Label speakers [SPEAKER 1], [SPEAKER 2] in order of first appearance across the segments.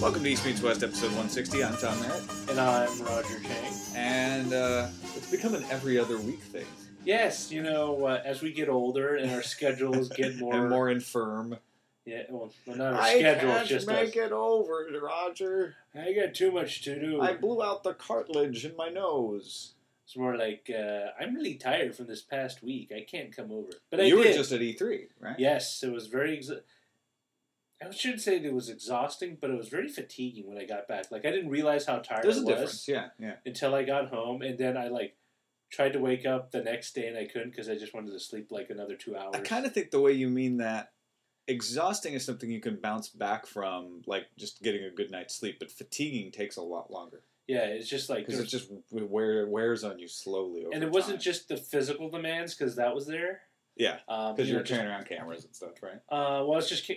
[SPEAKER 1] Welcome to East Meets West, episode 160. I'm Tom Merritt.
[SPEAKER 2] And I'm Roger Chang.
[SPEAKER 1] And it's become an every other week thing.
[SPEAKER 2] Yes, as we get older and our schedules get more...
[SPEAKER 1] and more infirm.
[SPEAKER 2] Yeah, well not our schedule, it's just
[SPEAKER 1] make it over, Roger.
[SPEAKER 2] I got too much to do.
[SPEAKER 1] I blew out the cartilage in my nose.
[SPEAKER 2] It's more like, I'm really tired from this past week. I can't come over. But
[SPEAKER 1] you
[SPEAKER 2] were
[SPEAKER 1] just at E3, right?
[SPEAKER 2] Yes, it was very... I shouldn't say it was exhausting, but it was very fatiguing when I got back. Like, I didn't realize how tired I was.
[SPEAKER 1] There's a difference, yeah.
[SPEAKER 2] Until I got home, and then I, tried to wake up the next day, and I couldn't because I just wanted to sleep, another 2 hours.
[SPEAKER 1] I kind of think the way you mean that, exhausting is something you can bounce back from, just getting a good night's sleep, but fatiguing takes a lot longer.
[SPEAKER 2] Yeah, it's just
[SPEAKER 1] because it just wears on you slowly over
[SPEAKER 2] and it wasn't just the physical demands, because that was there.
[SPEAKER 1] Yeah, because you're carrying around cameras and stuff, right?
[SPEAKER 2] Well, it's just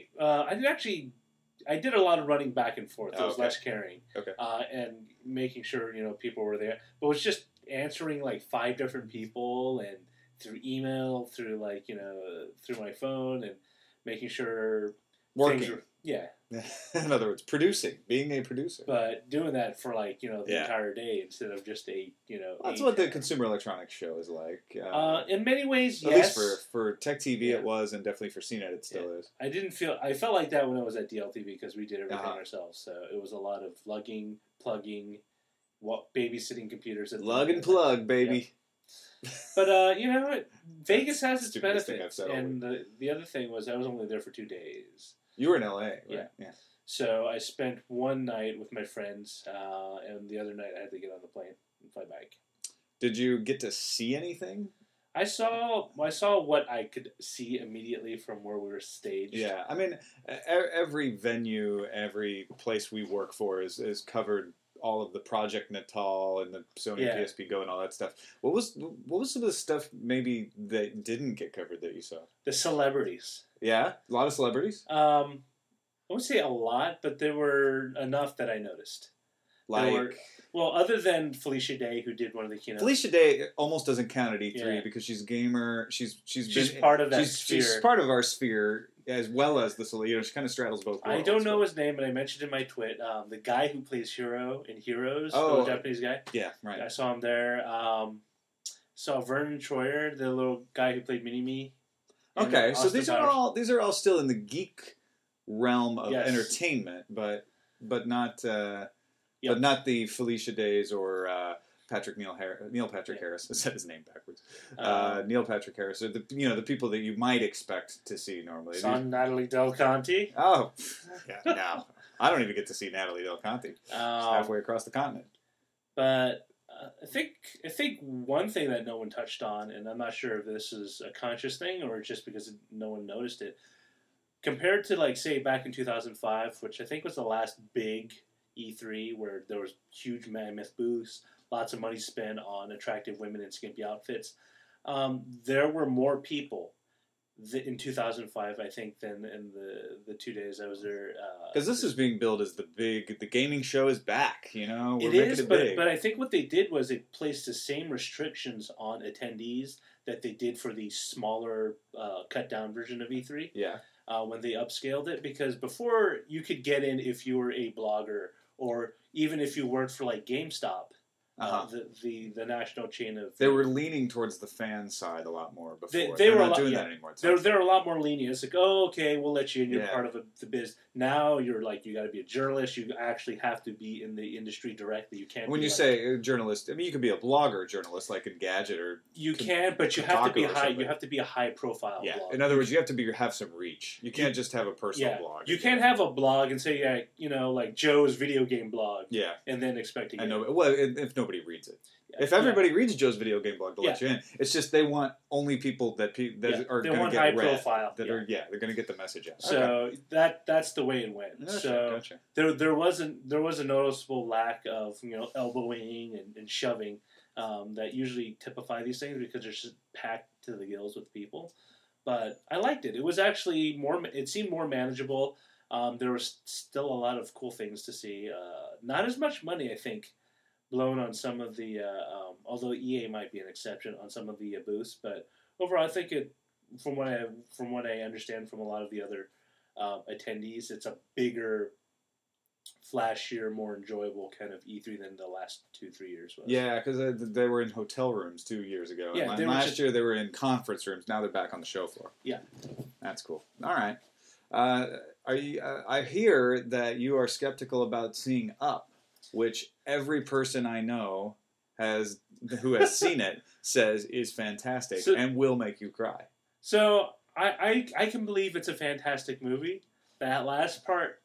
[SPEAKER 2] I did a lot of running back and forth. It was less carrying, and making sure people were there. But it was just answering 5 different people, and through email, through through my phone, and making sure
[SPEAKER 1] working.
[SPEAKER 2] Yeah.
[SPEAKER 1] In other words, being a producer.
[SPEAKER 2] But doing that for the entire day instead of just
[SPEAKER 1] That's what the Consumer Electronics Show is like.
[SPEAKER 2] In many ways,
[SPEAKER 1] yes. At least for Tech TV it was, and definitely for CNET it still is.
[SPEAKER 2] I felt like that when I was at DLTV because we did everything ourselves. So it was a lot of lugging, plugging, babysitting computers.
[SPEAKER 1] Lug and plug, baby.
[SPEAKER 2] Yeah. But Vegas has its benefits. And the other thing was I was only there for 2 days.
[SPEAKER 1] You were in LA, right?
[SPEAKER 2] Yeah. So I spent one night with my friends, and the other night I had to get on the plane and fly back.
[SPEAKER 1] Did you get to see anything?
[SPEAKER 2] I saw what I could see immediately from where we were staged.
[SPEAKER 1] Yeah, I mean, every venue, every place we work for is covered. All of the Project Natal and the Sony PSP Go and all that stuff. What was some of the stuff maybe that didn't get covered that you saw?
[SPEAKER 2] The celebrities.
[SPEAKER 1] Yeah, a lot of celebrities.
[SPEAKER 2] I won't say a lot, but there were enough that I noticed. Other than Felicia Day, who did one of the keynotes.
[SPEAKER 1] Felicia Day almost doesn't count at E3 because she's a gamer. She's
[SPEAKER 2] part of that sphere.
[SPEAKER 1] She's part of our sphere. As well as the she kind of straddles both worlds.
[SPEAKER 2] I don't know his name, but I mentioned in my twit the guy who plays Hiro in Heroes, the Japanese guy.
[SPEAKER 1] Yeah, right.
[SPEAKER 2] I saw him there. Saw Vernon Troyer, the little guy who played Mini-Me.
[SPEAKER 1] Okay, so these are all still in the geek realm of entertainment, but not the Felicia Days or Neil Patrick Harris. I said his name backwards. Neil Patrick Harris. So the people that you might expect to see normally.
[SPEAKER 2] Natalie Del Conte.
[SPEAKER 1] Oh, yeah. No, I don't even get to see Natalie Del Conte. She's halfway across the continent.
[SPEAKER 2] But I think one thing that no one touched on, and I'm not sure if this is a conscious thing or just because no one noticed it, compared to say back in 2005, which I think was the last big E3 where there was huge mammoth booths. Lots of money spent on attractive women in skimpy outfits. There were more people in 2005, I think, than in the 2 days I was there.
[SPEAKER 1] Because this is being billed as the gaming show is back, We're
[SPEAKER 2] it is, but I think what they did was they placed the same restrictions on attendees that they did for the smaller, cut-down version of E3.
[SPEAKER 1] Yeah.
[SPEAKER 2] When they upscaled it, because before you could get in if you were a blogger, or even if you worked for GameStop. The national chain of...
[SPEAKER 1] They were leaning towards the fan side a lot more before.
[SPEAKER 2] They were
[SPEAKER 1] not doing that anymore.
[SPEAKER 2] They're a lot more lenient. It's like, okay, we'll let you in. You're part of the biz. Now you're you got to be a journalist. You actually have to be in the industry directly. You can't.
[SPEAKER 1] When you say a journalist, I mean you could be a blogger journalist, like Engadget or.
[SPEAKER 2] You can, but you have to be high. You have to be a high profile.
[SPEAKER 1] Yeah.
[SPEAKER 2] Blogger.
[SPEAKER 1] In other words, you have to have some reach. You can't just have a personal blog.
[SPEAKER 2] You can't have a blog and say Joe's video game blog.
[SPEAKER 1] Yeah.
[SPEAKER 2] And then expect to get.
[SPEAKER 1] I know. Well, if nobody reads it. If everybody reads Joe's video game blog, they'll let you in. It's just they want only people that are going to get
[SPEAKER 2] high
[SPEAKER 1] read,
[SPEAKER 2] profile.
[SPEAKER 1] That are they're going to get the message out.
[SPEAKER 2] So that's the way it went.
[SPEAKER 1] Gotcha.
[SPEAKER 2] There was a noticeable lack of elbowing and shoving that usually typify these things because they're just packed to the gills with people. But I liked it. It was actually it seemed more manageable. There was still a lot of cool things to see. Not as much money, I think, blown on some of the, although EA might be an exception on some of the booths, but overall I think from what I understand from a lot of the other attendees, it's a bigger flashier, more enjoyable kind of E3 than the last 2-3 years was.
[SPEAKER 1] Yeah, because they were in hotel rooms 2 years ago. Yeah, and last year they were in conference rooms. Now they're back on the show floor.
[SPEAKER 2] Yeah,
[SPEAKER 1] that's cool. All right, are you? I hear that you are skeptical about seeing Up, which every person I know who has seen it says is fantastic and will make you cry.
[SPEAKER 2] So I can believe it's a fantastic movie. That last part,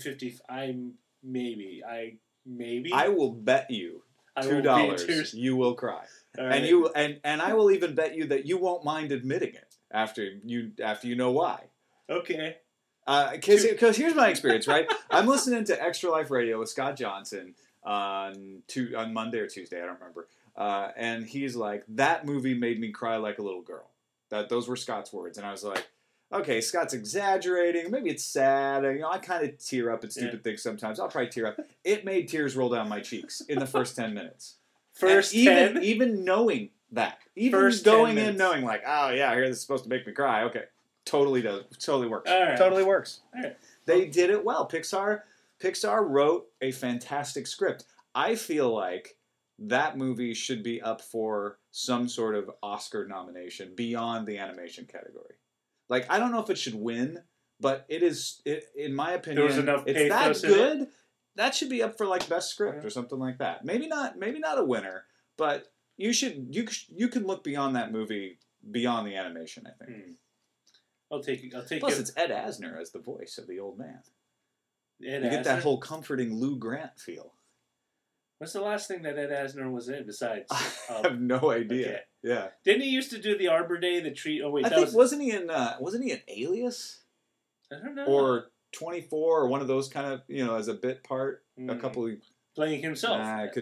[SPEAKER 2] maybe. I will bet you $2 you will cry, right. and I will even bet you that you won't mind admitting it after you know why. Okay.
[SPEAKER 1] Because here's my experience, right? I'm listening to Extra Life Radio with Scott Johnson on Monday or Tuesday, I don't remember, and he's like, that movie made me cry like a little girl. Those were Scott's words, and I was like, okay, Scott's exaggerating. Maybe it's sad. I kind of tear up at stupid things sometimes. I'll probably tear up. It made tears roll down my cheeks in the first 10 minutes. Even knowing that. Even going in knowing like, oh yeah, I hear this is supposed to make me cry. Okay. Totally does. Totally works.
[SPEAKER 2] Right.
[SPEAKER 1] Totally works.
[SPEAKER 2] Right.
[SPEAKER 1] They did it well. Pixar wrote a fantastic script. I feel like that movie should be up for some sort of Oscar nomination beyond the animation category. Like, I don't know if it should win, but in my opinion,
[SPEAKER 2] there was enough
[SPEAKER 1] it's that good. That should be up for like best script or something like that. Maybe not a winner, but you can look beyond that movie, beyond the animation, I think.
[SPEAKER 2] I'll take it.
[SPEAKER 1] Plus, it's Ed Asner as the voice of the old man. You get that whole comforting Lou Grant feel.
[SPEAKER 2] What's the last thing that Ed Asner was in besides?
[SPEAKER 1] I have no idea. Okay. Yeah.
[SPEAKER 2] Didn't he used to do the Arbor Day, the tree? Oh wait,
[SPEAKER 1] wasn't he in Alias?
[SPEAKER 2] I don't know.
[SPEAKER 1] Or 24, or one of those kind of as a bit part. A couple of
[SPEAKER 2] playing himself.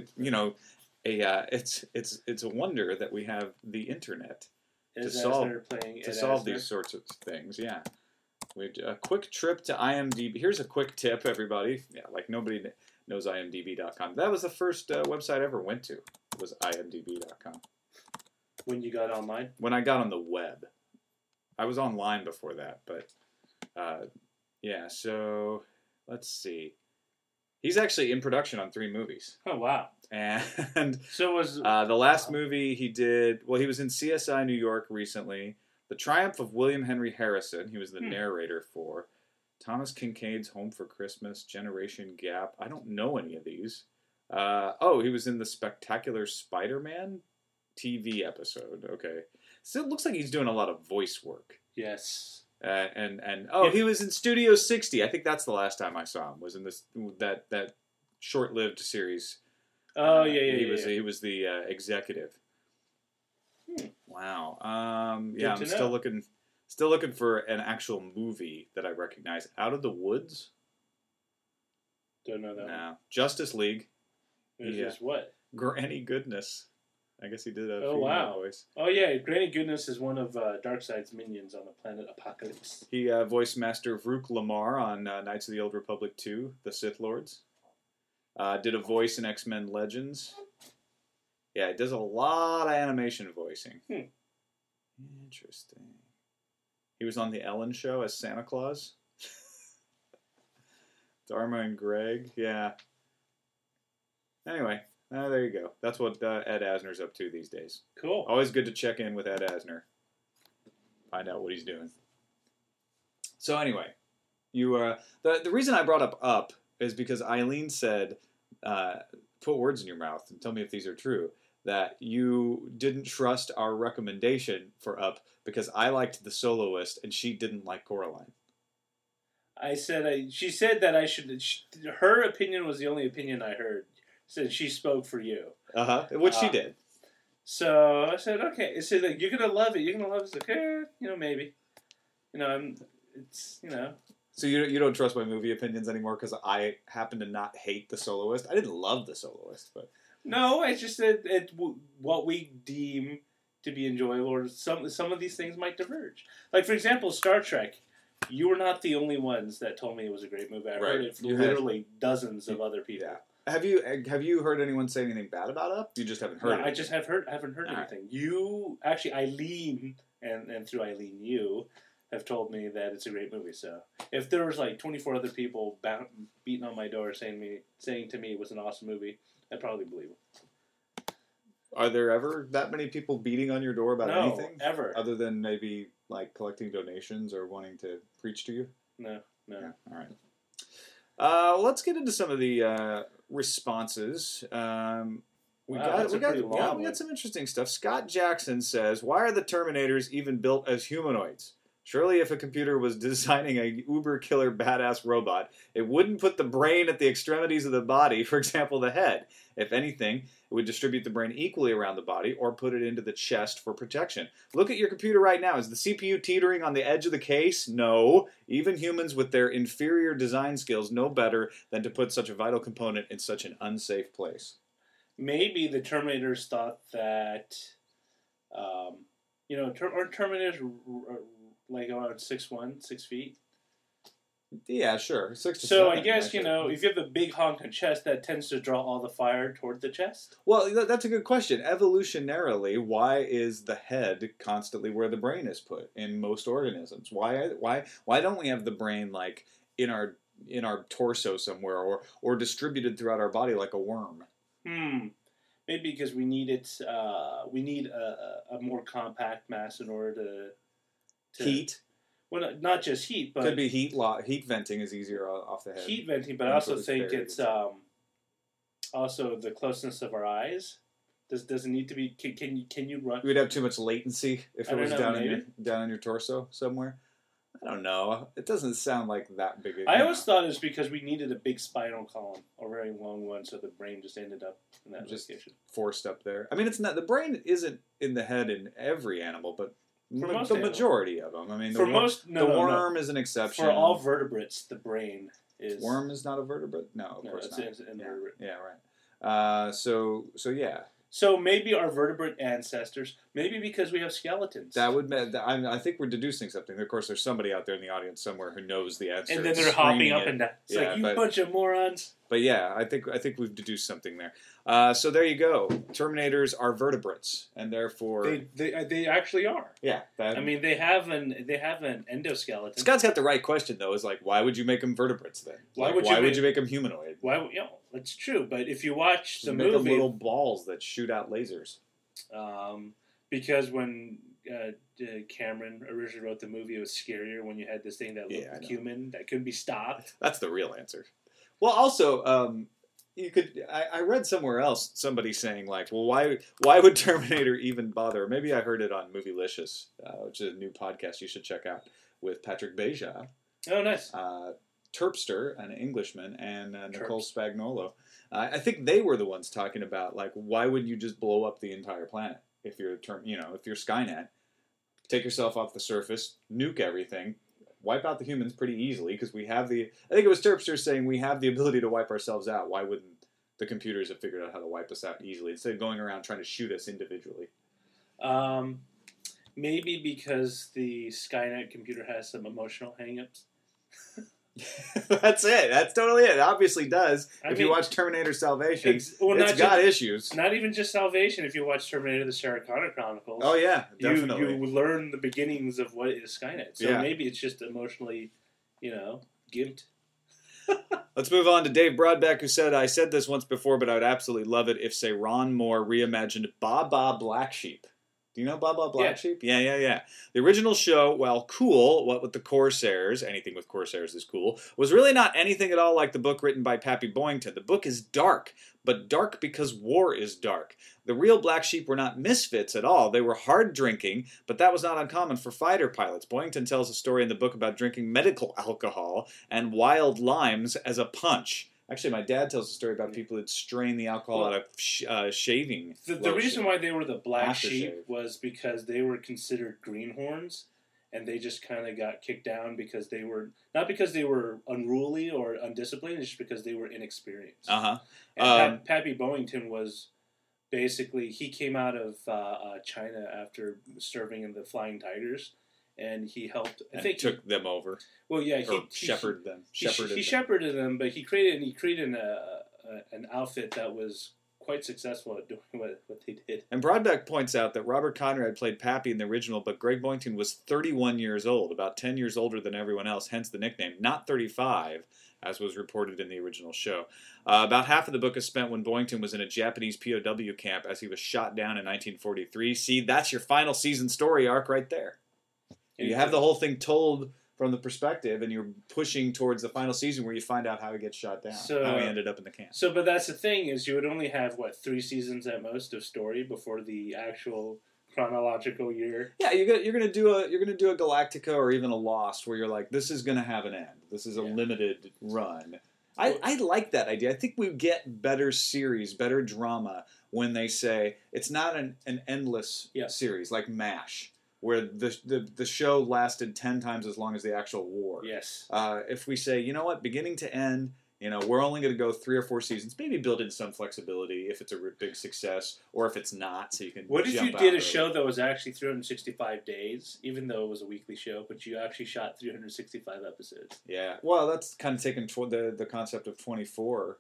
[SPEAKER 1] It's a wonder that we have the internet to solve these sorts of things. Yeah. A quick trip to IMDb. Here's a quick tip, everybody. Yeah, like nobody knows IMDb.com. That was the first website I ever went to. Was IMDb.com.
[SPEAKER 2] When you got online?
[SPEAKER 1] When I got on the web. I was online before that, but yeah. So let's see. He's actually in production on 3 movies.
[SPEAKER 2] Oh wow!
[SPEAKER 1] And
[SPEAKER 2] so was
[SPEAKER 1] the last movie he did. Well, he was in CSI New York recently. The Triumph of William Henry Harrison, he was the narrator for. Thomas Kincaid's Home for Christmas, Generation Gap. I don't know any of these. He was in the Spectacular Spider-Man TV episode. Okay. So it looks like he's doing a lot of voice work.
[SPEAKER 2] Yes.
[SPEAKER 1] He was in Studio 60. I think that's the last time I saw him. Was in that short-lived series.
[SPEAKER 2] Oh, yeah.
[SPEAKER 1] He was the executive. Wow. I'm still looking for an actual movie that I recognize. Out of the Woods?
[SPEAKER 2] Don't know that.
[SPEAKER 1] No. Justice League.
[SPEAKER 2] Is what?
[SPEAKER 1] Granny Goodness. I guess he did a
[SPEAKER 2] female
[SPEAKER 1] voice.
[SPEAKER 2] Oh yeah, Granny Goodness is one of Darkseid's minions on the planet Apocalypse.
[SPEAKER 1] He voiced Master Vrook Lamar on Knights of the Old Republic 2, The Sith Lords. Did a voice in X-Men Legends. Yeah, it does a lot of animation voicing. Interesting. He was on The Ellen Show as Santa Claus. Dharma and Greg, yeah. Anyway, there you go. That's what Ed Asner's up to these days.
[SPEAKER 2] Cool.
[SPEAKER 1] Always good to check in with Ed Asner. Find out what he's doing. So anyway, the reason I brought up is because Eileen said, put words in your mouth and tell me if these are true, that you didn't trust our recommendation for Up because I liked The Soloist and she didn't like Coraline.
[SPEAKER 2] She said that I should. Her opinion was the only opinion I heard. Said she spoke for you.
[SPEAKER 1] Which she did.
[SPEAKER 2] So I said, okay. It said, like, you're gonna love it. You're gonna love it. It's like, maybe.
[SPEAKER 1] So you don't trust my movie opinions anymore because I happen to not hate The Soloist. I didn't love The Soloist, but
[SPEAKER 2] no, I just said what we deem to be enjoyable, or some of these things might diverge. Like for example, Star Trek. You were not the only ones that told me it was a great movie. I heard it from literally dozens of other people.
[SPEAKER 1] Yeah. Have you heard anyone say anything bad about Up? You just haven't heard it.
[SPEAKER 2] I just haven't heard anything. Right. You actually, Eileen, and through Eileen, you have told me that it's a great movie. So if there was like 24 other people beating on my door saying to me it was an awesome movie, I'd probably believe them.
[SPEAKER 1] Are there ever that many people beating on your door about anything?
[SPEAKER 2] Ever.
[SPEAKER 1] Other than maybe like collecting donations or wanting to preach to you?
[SPEAKER 2] No.
[SPEAKER 1] Yeah, all right. Let's get into some of the responses. We got some interesting stuff. Scott Jackson says, "Why are the Terminators even built as humanoids? Surely if a computer was designing a uber killer badass robot, it wouldn't put the brain at the extremities of the body, for example, the head. If anything, it would distribute the brain equally around the body or put it into the chest for protection. Look at your computer right now. Is the CPU teetering on the edge of the case? No. Even humans with their inferior design skills know better than to put such a vital component in such an unsafe place."
[SPEAKER 2] Maybe the Terminators thought that, aren't Terminators like around 6'1", 6 feet?
[SPEAKER 1] Yeah, sure. 6 to 7.
[SPEAKER 2] So I guess, if you have a big honking chest, that tends to draw all the fire toward the chest?
[SPEAKER 1] Well, that's a good question. Evolutionarily, why is the head constantly where the brain is put in most organisms? Why don't we have the brain like in our torso somewhere or distributed throughout our body like a worm?
[SPEAKER 2] Maybe because we need it. We need a more compact mass in order to
[SPEAKER 1] heat.
[SPEAKER 2] Well, not just heat, but
[SPEAKER 1] could be heat. Heat venting is easier off the head.
[SPEAKER 2] Heat venting, but I also think it's also the closeness of our eyes. Does it need to be? Can you run?
[SPEAKER 1] We'd have too much latency if it was down in your torso somewhere. I don't know. It doesn't sound like that big.
[SPEAKER 2] I always thought it was because we needed a big spinal column, a very long one, so the brain just ended up in that location.
[SPEAKER 1] Forced up there. I mean, it's not. The brain isn't in the head in every animal, but
[SPEAKER 2] the
[SPEAKER 1] majority of them. I mean, the worm is an exception.
[SPEAKER 2] For all vertebrates, the brain is.
[SPEAKER 1] Worm is not a vertebrate? No, of course not.
[SPEAKER 2] It's invertebrate.
[SPEAKER 1] Yeah, right. So yeah.
[SPEAKER 2] So maybe our vertebrate ancestors, maybe because we have skeletons.
[SPEAKER 1] That would. I think we're deducing something. Of course, there's somebody out there in the audience somewhere who knows the answer.
[SPEAKER 2] And then they're hopping up and down. It's like, you bunch of morons.
[SPEAKER 1] But yeah, I think we've deduced something there. So there you go. Terminators are vertebrates, and therefore
[SPEAKER 2] they actually are.
[SPEAKER 1] Yeah.
[SPEAKER 2] They have an endoskeleton.
[SPEAKER 1] Scott's got the right question though. Is like, why would you make them vertebrates then? Why would you make them humanoid?
[SPEAKER 2] Why? That's true. But if you watch the movie,
[SPEAKER 1] make them little balls that shoot out lasers.
[SPEAKER 2] Because when Cameron originally wrote the movie, it was scarier when you had this thing that looked human that couldn't be stopped.
[SPEAKER 1] That's the real answer. Well, also, you could. I read somewhere else somebody saying like, well, why would Terminator even bother? Maybe I heard it on Movielicious, which is a new podcast you should check out with Patrick Beja.
[SPEAKER 2] Oh, nice.
[SPEAKER 1] Terpster, an Englishman, and Nicole Spagnuolo. I think they were the ones talking about like, why would you just blow up the entire planet if you're Skynet? Take yourself off the surface, nuke everything. Wipe out the humans pretty easily because we have I think it was Terpster saying we have the ability to wipe ourselves out. Why wouldn't the computers have figured out how to wipe us out easily instead of going around trying to shoot us individually?
[SPEAKER 2] Maybe because the Skynet computer has some emotional hang-ups.
[SPEAKER 1] That's it. That's totally it. It obviously does. If you watch Terminator Salvation, it's got issues.
[SPEAKER 2] Not even just Salvation. If you watch Terminator the Sarah Connor Chronicles.
[SPEAKER 1] Oh, yeah. Definitely.
[SPEAKER 2] You learn the beginnings of what is Skynet. So maybe it's just emotionally, gimped.
[SPEAKER 1] Let's move on to Dave Broadbeck, who said, I said this once before, but I would absolutely love it if, say, Ron Moore reimagined Baa Black Sheep. Do you know Baa Black Sheep? Yeah. The original show, while cool, what with the Corsairs, anything with Corsairs is cool, was really not anything at all like the book written by Pappy Boyington. The book is dark, but dark because war is dark. The real Black Sheep were not misfits at all. They were hard drinking, but that was not uncommon for fighter pilots. Boyington tells a story in the book about drinking medical alcohol and wild limes as a punch. Actually, my dad tells a story about people that strain the alcohol out of shaving.
[SPEAKER 2] The reason why they were the Black Sheep was because they were considered greenhorns, and they just kind of got kicked down because they were not because they were unruly or undisciplined, it's just because they were inexperienced. And Pappy Boyington was basically he came out of China after serving in the Flying Tigers. And he helped. I think
[SPEAKER 1] took them over.
[SPEAKER 2] Well, yeah,
[SPEAKER 1] he shepherded them.
[SPEAKER 2] He shepherded them, but he created an outfit that was quite successful at doing what they did.
[SPEAKER 1] And Broadbeck points out that Robert Conrad played Pappy in the original, but Greg Boyington was 31 years old, about 10 years older than everyone else, hence the nickname, not 35, as was reported in the original show. About half of the book is spent when Boyington was in a Japanese POW camp as he was shot down in 1943. See, that's your final season story arc right there. You have the whole thing told from the perspective, and you're pushing towards the final season where you find out how he gets shot down, how he ended up in the camp.
[SPEAKER 2] So, but that's the thing, is you would only have, 3 seasons at most of story before the actual chronological year.
[SPEAKER 1] Yeah, you're gonna do a Galactica or even a Lost where you're like, this is gonna have an end. This is a limited run. I like that idea. I think we get better series, better drama when they say it's not an endless series like MASH, where the show lasted 10 times as long as the actual war.
[SPEAKER 2] Yes.
[SPEAKER 1] If we say, you know what, beginning to end, we're only going to go 3 or 4 seasons, maybe build in some flexibility if it's a big success or if it's not, so you can
[SPEAKER 2] What if you did a show that was actually 365 days, even though it was a weekly show, but you actually shot 365 episodes?
[SPEAKER 1] Yeah. Well, that's kind of taking the concept of 24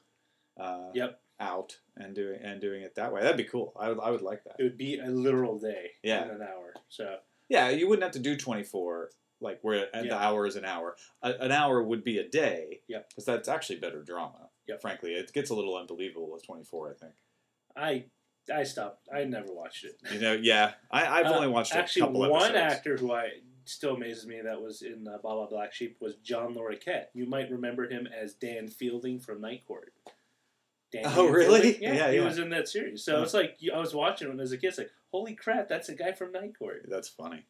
[SPEAKER 1] out and doing it that way. That'd be cool. I would like that.
[SPEAKER 2] It would be a literal day in an hour. So
[SPEAKER 1] yeah, you wouldn't have to do 24 like where the hour is an hour. An hour would be a day.
[SPEAKER 2] Yep.
[SPEAKER 1] Because that's actually better drama.
[SPEAKER 2] Yep.
[SPEAKER 1] Frankly, it gets a little unbelievable with 24. I think.
[SPEAKER 2] I stopped. I never watched it.
[SPEAKER 1] I've only watched
[SPEAKER 2] actually
[SPEAKER 1] a couple episodes.
[SPEAKER 2] One actor who still amazes me that was in Baba Black Sheep was John Larroquette. You might remember him as Dan Fielding from Night Court.
[SPEAKER 1] Really?
[SPEAKER 2] Yeah, he was in that series. So it's like I was watching him as a kid. It's like, holy crap, that's a guy from Night Court.
[SPEAKER 1] That's funny.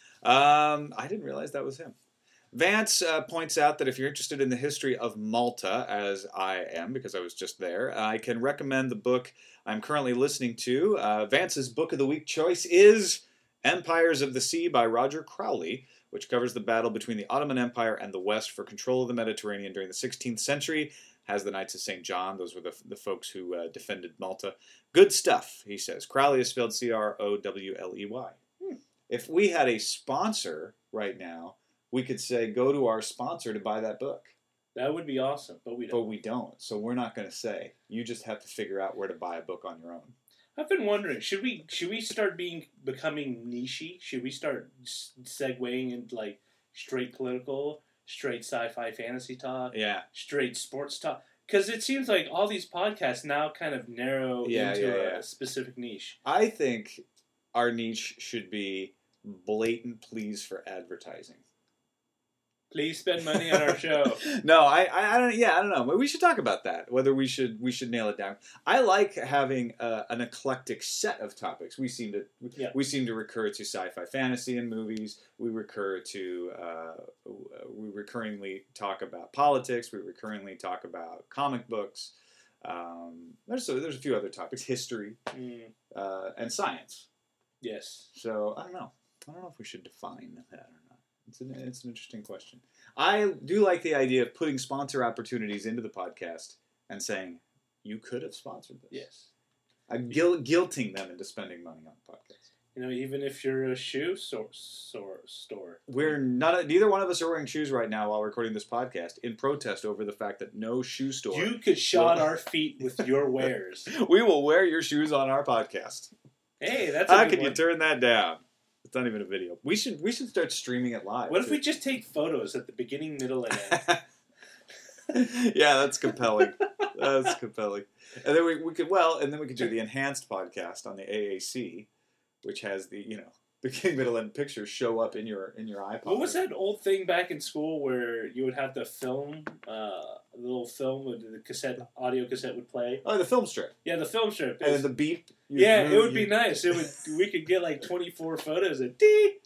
[SPEAKER 1] I didn't realize that was him. Vance points out that if you're interested in the history of Malta, as I am because I was just there, I can recommend the book I'm currently listening to. Vance's Book of the Week choice is Empires of the Sea by Roger Crowley, which covers the battle between the Ottoman Empire and the West for control of the Mediterranean during the 16th century. Has the Knights of St. John. Those were the folks who defended Malta. Good stuff, he says. Crowley is spelled Crowley. If we had a sponsor right now, we could say, go to our sponsor to buy that book.
[SPEAKER 2] That would be awesome, but we don't.
[SPEAKER 1] But we don't, so we're not going to say. You just have to figure out where to buy a book on your own.
[SPEAKER 2] I've been wondering, should we start becoming niche-y? Should we start segueing into like straight political, straight sci-fi fantasy talk, straight sports talk? Because it seems like all these podcasts now kind of narrow into a specific niche.
[SPEAKER 1] I think our niche should be blatant pleas for advertising.
[SPEAKER 2] Please spend money on our show.
[SPEAKER 1] No, I don't know. But we should talk about that. Whether we should nail it down. I like having an eclectic set of topics. We seem to recur to sci-fi fantasy in movies. We recurringly talk about politics. We recurringly talk about comic books. There's a few other topics, history, and science.
[SPEAKER 2] Yes.
[SPEAKER 1] So I don't know if we should define that or not. It's an interesting question. I do like the idea of putting sponsor opportunities into the podcast and saying, you could have sponsored this.
[SPEAKER 2] Yes.
[SPEAKER 1] Guilting them into spending money on the podcast.
[SPEAKER 2] Even if you're a shoe store.
[SPEAKER 1] Neither one of us are wearing shoes right now while recording this podcast in protest over the fact that no shoe store.
[SPEAKER 2] You could shod our feet with your wares.
[SPEAKER 1] We will wear your shoes on our podcast.
[SPEAKER 2] Hey, that's
[SPEAKER 1] how can you turn that down? It's not even a video. We should start streaming it live.
[SPEAKER 2] What if we just take photos at the beginning, middle, and end?
[SPEAKER 1] Yeah, that's compelling. That's compelling. And then we could do the enhanced podcast on the AAC, which has the beginning, middle, and pictures show up in your iPod.
[SPEAKER 2] What was that old thing back in school where you would have the film, the little film with the audio cassette would play?
[SPEAKER 1] Oh, the film strip.
[SPEAKER 2] Yeah, the film strip.
[SPEAKER 1] And then the beep.
[SPEAKER 2] It would be nice. We could get like 24 photos of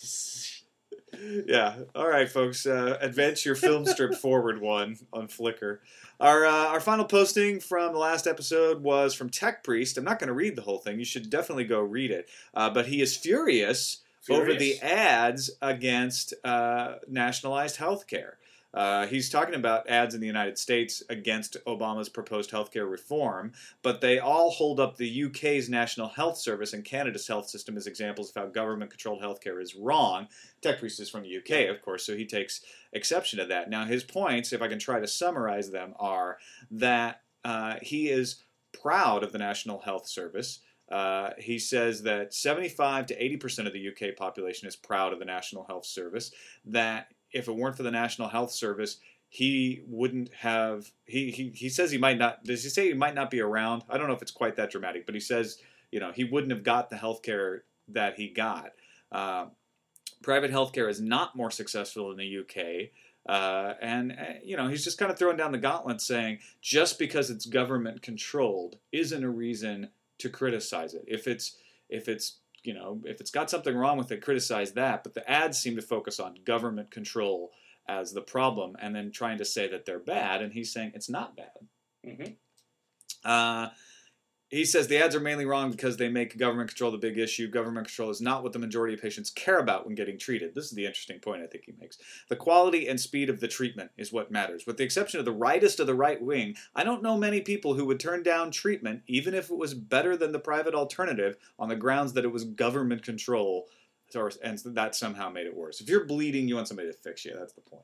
[SPEAKER 1] Yeah. All right, folks. Advance your film strip forward one on Flickr. Our final posting from the last episode was from Tech Priest. I'm not going to read the whole thing. You should definitely go read it. But he is furious over the ads against nationalized health care. He's talking about ads in the United States against Obama's proposed healthcare reform, but they all hold up the UK's National Health Service and Canada's health system as examples of how government-controlled healthcare is wrong. Tech Priest is from the UK, of course, so he takes exception to that. Now, his points, if I can try to summarize them, are that he is proud of the National Health Service. He says that 75 to 80% of the UK population is proud of the National Health Service. That if it weren't for the National Health Service, he wouldn't have. He says he might not. Does he say he might not be around? I don't know if it's quite that dramatic, but he says he wouldn't have got the healthcare that he got. Private healthcare is not more successful in the UK. He's just kind of throwing down the gauntlet, saying just because it's government controlled isn't a reason to criticize it. If it's got something wrong with it, criticize that. But the ads seem to focus on government control as the problem, and then trying to say that they're bad. And he's saying it's not bad. Mm-hmm. He says the ads are mainly wrong because they make government control the big issue. Government control is not what the majority of patients care about when getting treated. This is the interesting point I think he makes. The quality and speed of the treatment is what matters. With the exception of the rightest of the right wing, I don't know many people who would turn down treatment, even if it was better than the private alternative, on the grounds that it was government control, and that somehow made it worse. If you're bleeding, you want somebody to fix you. That's the point.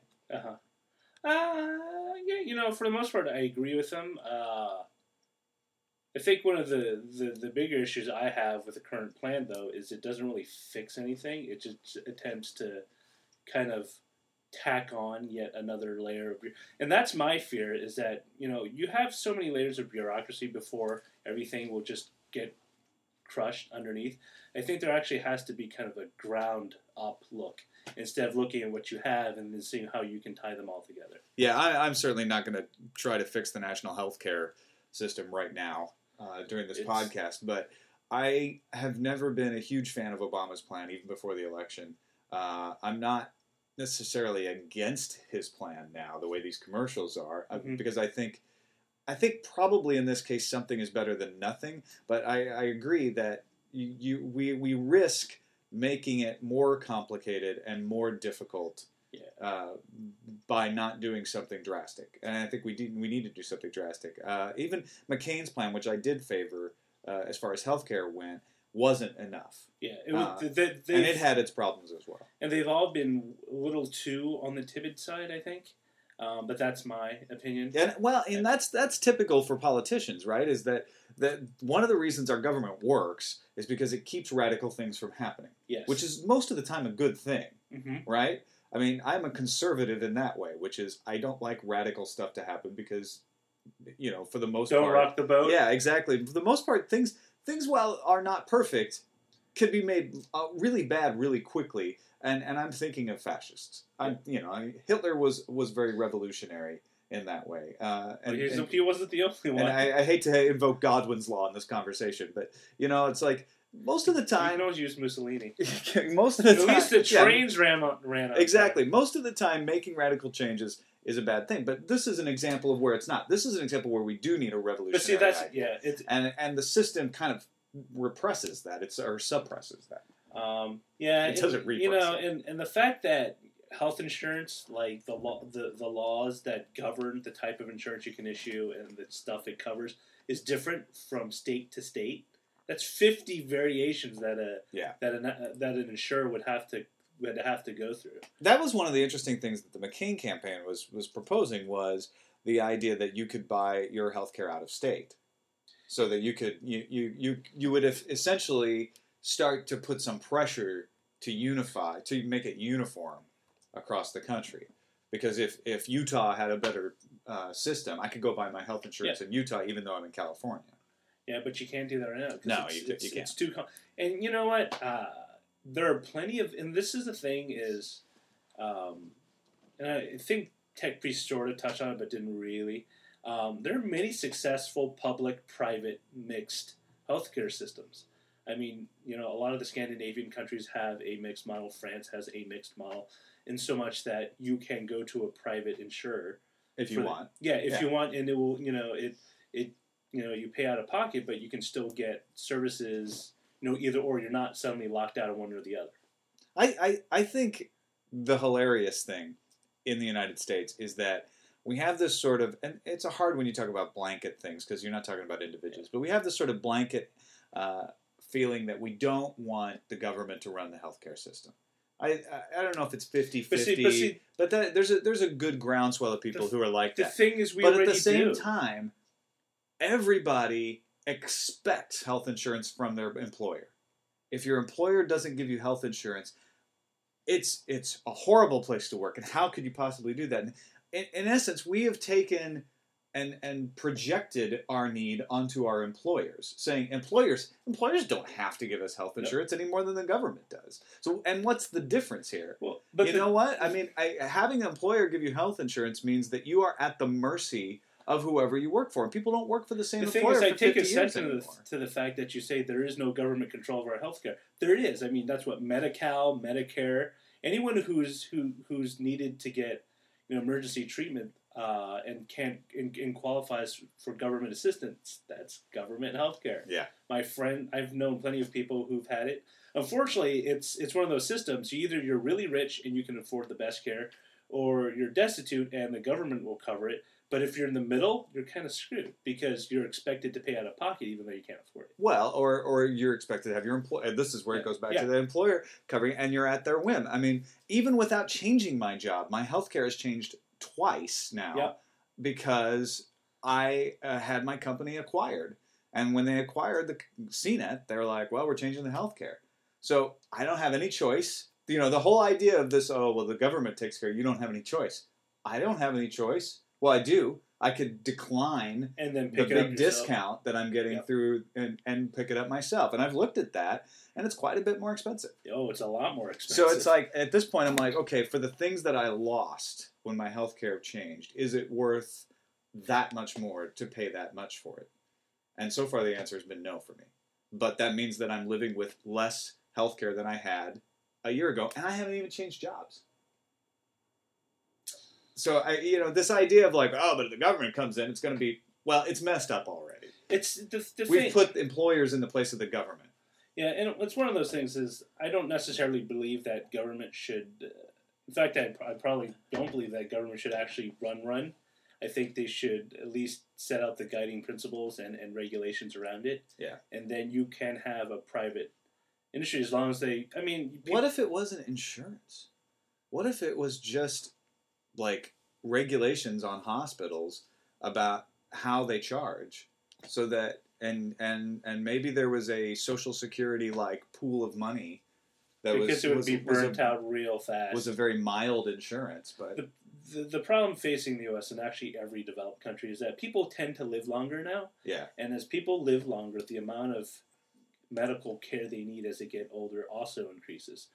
[SPEAKER 2] Yeah, for the most part, I agree with him. I think one of the bigger issues I have with the current plan, though, is it doesn't really fix anything. It just attempts to kind of tack on yet another layer of... And that's my fear, is that, you have so many layers of bureaucracy before everything will just get crushed underneath. I think there actually has to be kind of a ground-up look, instead of looking at what you have and then seeing how you can tie them all together.
[SPEAKER 1] Yeah, I'm certainly not going to try to fix the national health care system right now. During this podcast, but I have never been a huge fan of Obama's plan, even before the election. I'm not necessarily against his plan now, the way these commercials are, because I think probably in this case something is better than nothing. But I agree that we risk making it more complicated and more difficult. By not doing something drastic. And I think we need to do something drastic. Even McCain's plan, which I did favor as far as healthcare went, wasn't enough. Yeah, and it had its problems as well.
[SPEAKER 2] And they've all been a little too on the timid side, I think. But that's my opinion.
[SPEAKER 1] And that's typical for politicians, right? Is that one of the reasons our government works is because it keeps radical things from happening. Yes. Which is most of the time a good thing, right? I mean, I'm a conservative in that way, which is I don't like radical stuff to happen because, for the most part...
[SPEAKER 2] Don't rock the boat?
[SPEAKER 1] Yeah, exactly. For the most part, things while are not perfect, can be made really bad really quickly. And I'm thinking of fascists. Hitler was very revolutionary in that way.
[SPEAKER 2] He wasn't the only one.
[SPEAKER 1] And I hate to invoke Godwin's law in this conversation, but, it's like... Most of the time...
[SPEAKER 2] You can always use Mussolini.
[SPEAKER 1] Most of the time...
[SPEAKER 2] At least the trains ran out.
[SPEAKER 1] Exactly. Most of the time, making radical changes is a bad thing. But this is an example of where it's not. This is an example where we do need a revolutionary idea. And the system kind of represses that. Or suppresses that. It doesn't repress it.
[SPEAKER 2] And the fact that health insurance, like the laws that govern the type of insurance you can issue and the stuff it covers, is different from state to state. That's 50 variations that an insurer would have to go through.
[SPEAKER 1] That was one of the interesting things that the McCain campaign was proposing, was the idea that you could buy your health care out of state, so that you would essentially start to put some pressure to make it uniform across the country. Because if Utah had a better system, I could go buy my health insurance in Utah, even though I'm in California.
[SPEAKER 2] Yeah, but you can't do that right now.
[SPEAKER 1] No, you can't.
[SPEAKER 2] It's too and you know what? There are plenty of... And this is the thing is... and I think Tech Priest sort of touched on it, but didn't really. There are many successful public-private mixed healthcare systems. I mean, a lot of the Scandinavian countries have a mixed model. France has a mixed model. In so much that you can go to a private insurer.
[SPEAKER 1] If you want.
[SPEAKER 2] If you want. And it will, you pay out of pocket, but you can still get services, either or. You're not suddenly locked out of one or the other.
[SPEAKER 1] I think the hilarious thing in the United States is that we have this sort of, and it's hard when you talk about blanket things because you're not talking about individuals, but we have this sort of blanket feeling that we don't want the government to run the healthcare system. I don't know if it's 50-50, but there's a good groundswell of people who are like that.
[SPEAKER 2] The thing is,
[SPEAKER 1] but at the same time, everybody expects health insurance from their employer. If your employer doesn't give you health insurance, it's a horrible place to work. And how could you possibly do that? In essence, we have taken and projected our need onto our employers, saying employers don't have to give us health insurance any more than the government does. So, and what's the difference here? Well, but you know what? I mean, having an employer give you health insurance means that you are at the mercy of whoever you work for. And people don't work for the same employer for 50 years anymore. The thing is, I take exception
[SPEAKER 2] to the fact that you say there is no government control over our health care. There is. I mean, that's what Medi-Cal, Medicare, anyone who's needed to get emergency treatment and qualifies for government assistance, that's government health care.
[SPEAKER 1] Yeah.
[SPEAKER 2] My friend, I've known plenty of people who've had it. Unfortunately, it's one of those systems. Either you're really rich and you can afford the best care, or you're destitute and the government will cover it. But if you're in the middle, you're kind of screwed because you're expected to pay out of pocket even though you can't afford it.
[SPEAKER 1] Well, or you're expected to have your employer. This is where it goes back to the employer covering, and you're at their whim. I mean, even without changing my job, my healthcare has changed twice now because I had my company acquired. And when they acquired the CNET, they're like, well, we're changing the healthcare. So I don't have any choice. The whole idea of this, the government takes care, you don't have any choice. I don't have any choice. Well, I do. I could decline
[SPEAKER 2] and then
[SPEAKER 1] the big discount that I'm getting through and pick it up myself. And I've looked at that, and it's quite a bit more expensive.
[SPEAKER 2] Oh, it's a lot more expensive.
[SPEAKER 1] So it's like, at this point, I'm like, okay, for the things that I lost when my healthcare changed, is it worth that much more to pay that much for it? And so far, the answer has been no for me. But that means that I'm living with less healthcare than I had a year ago, and I haven't even changed jobs. So, this idea of like, but if the government comes in, it's going to be, it's messed up already.
[SPEAKER 2] It's
[SPEAKER 1] We've put employers in the place of the government.
[SPEAKER 2] Yeah, and it's one of those things is I don't necessarily believe that government should, in fact, I probably don't believe that government should actually run. I think they should at least set out the guiding principles and regulations around it.
[SPEAKER 1] Yeah.
[SPEAKER 2] And then you can have a private industry as long as they,
[SPEAKER 1] what if it wasn't insurance? What if it was just like regulations on hospitals about how they charge, so that and maybe there was a Social Security like pool of money that
[SPEAKER 2] because it would be burnt out real fast.
[SPEAKER 1] Was a very mild insurance, but
[SPEAKER 2] the problem facing the U.S. and actually every developed country is that people tend to live longer now.
[SPEAKER 1] Yeah.
[SPEAKER 2] And as people live longer, the amount of medical care they need as they get older also increases.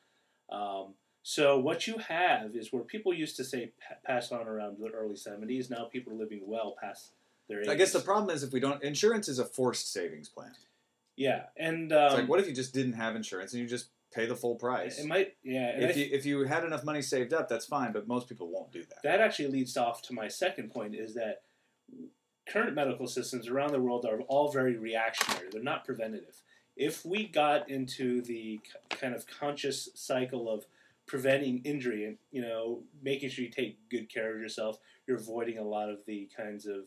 [SPEAKER 2] So what you have is where people used to say pass on around the early 70s. Now people are living well past their 80s.
[SPEAKER 1] I guess the problem is insurance is a forced savings plan.
[SPEAKER 2] Yeah, and
[SPEAKER 1] it's like, what if you just didn't have insurance and you just pay the full price?
[SPEAKER 2] It might, yeah. And
[SPEAKER 1] if you had enough money saved up, that's fine, but most people won't do that.
[SPEAKER 2] That actually leads off to my second point: is that current medical systems around the world are all very reactionary. They're not preventative. If we got into the kind of conscious cycle of preventing injury and making sure you take good care of yourself, you're avoiding a lot of the kinds of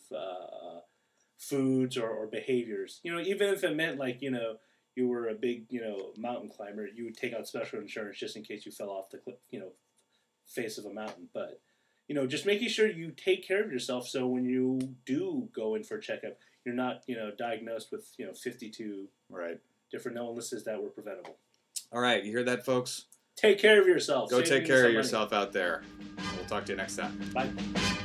[SPEAKER 2] foods or behaviors. Even if it meant like you were a big mountain climber, you would take out special insurance just in case you fell off the face of a mountain. But just making sure you take care of yourself, so when you do go in for a checkup, you're not diagnosed with 52 different illnesses that were preventable.
[SPEAKER 1] All right, you hear that, folks?
[SPEAKER 2] Take care of yourself.
[SPEAKER 1] Go take care of yourself out there. We'll talk to you next time.
[SPEAKER 2] Bye.